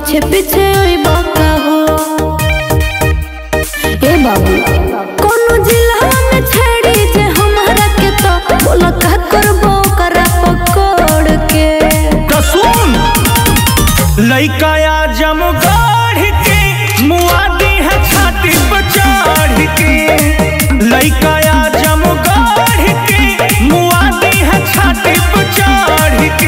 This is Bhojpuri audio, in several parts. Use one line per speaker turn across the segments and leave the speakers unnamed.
पीछे पीछे आइबा का हो। ए बाबू कोनो जिला में छेड़ी जे हमारा के तो बोला का करबो करा पकड़ के।
तो सुन लइका आजमगढ़ के मुआदी है छाती पर चढ़ के। लइका आजमगढ़ के मुआदी है छाती पर चढ़ के।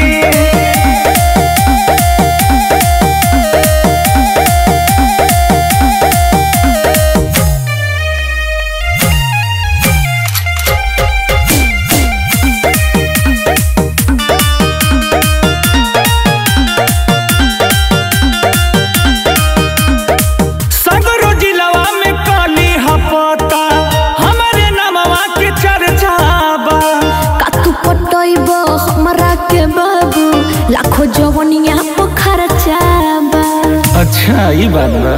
लाखों जवनिया पर खर्चा बा।
अच्छा ये बात बा।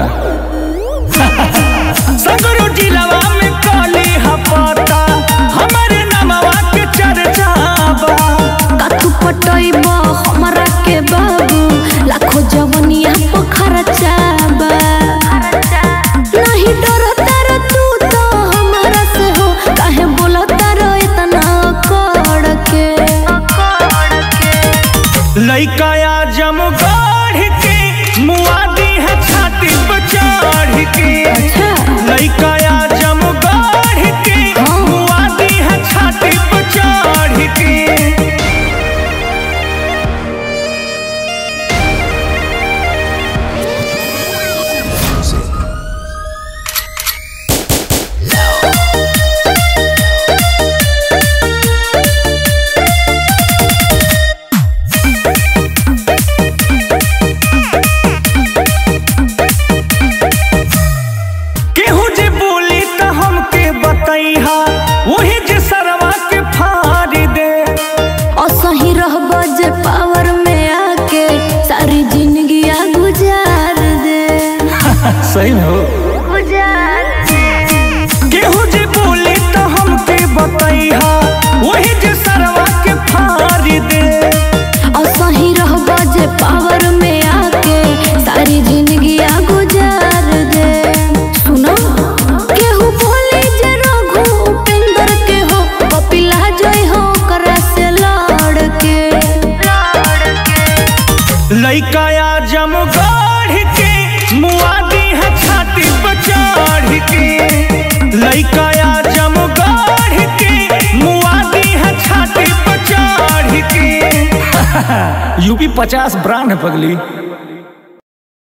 सगरो जिलावा में काली हपता हमारे नामवा के चर्चा बा।
का तू पटइबो हमरा के बाबू लाखों जवनिया पर खर्चा बा। नहीं डरता रे तू तो हमरा से हो काहे बोलता रे इतना कड़ के।
लइका आजमगढ़ के मुआदी है छाती पर चढ़ के। लइका आजमगढ़ के मुआदी है छाती पर चढ़ के। वही जे सरवा के फाड़ दे
और सही रहबो जे पावर में आके सारी जिंदगी गुजार दे।
सही हो
गुजार दे।
केहू जे बोली तो हमके बतैहा वही जे सरवा के फाड़ दे।
और सही रहबो जे पावर में आके सारी जिंदगी गुजार दे। सुनो केहू बोली जे पिला जोई हो करा से लड़ के।
लइका आजमगढ़ के मुआदी है छाती पर चढ़ के। लइका आजमगढ़ के मुआदी है छाती पर चढ़ के। यूपी 50 ब्रांड है पगली।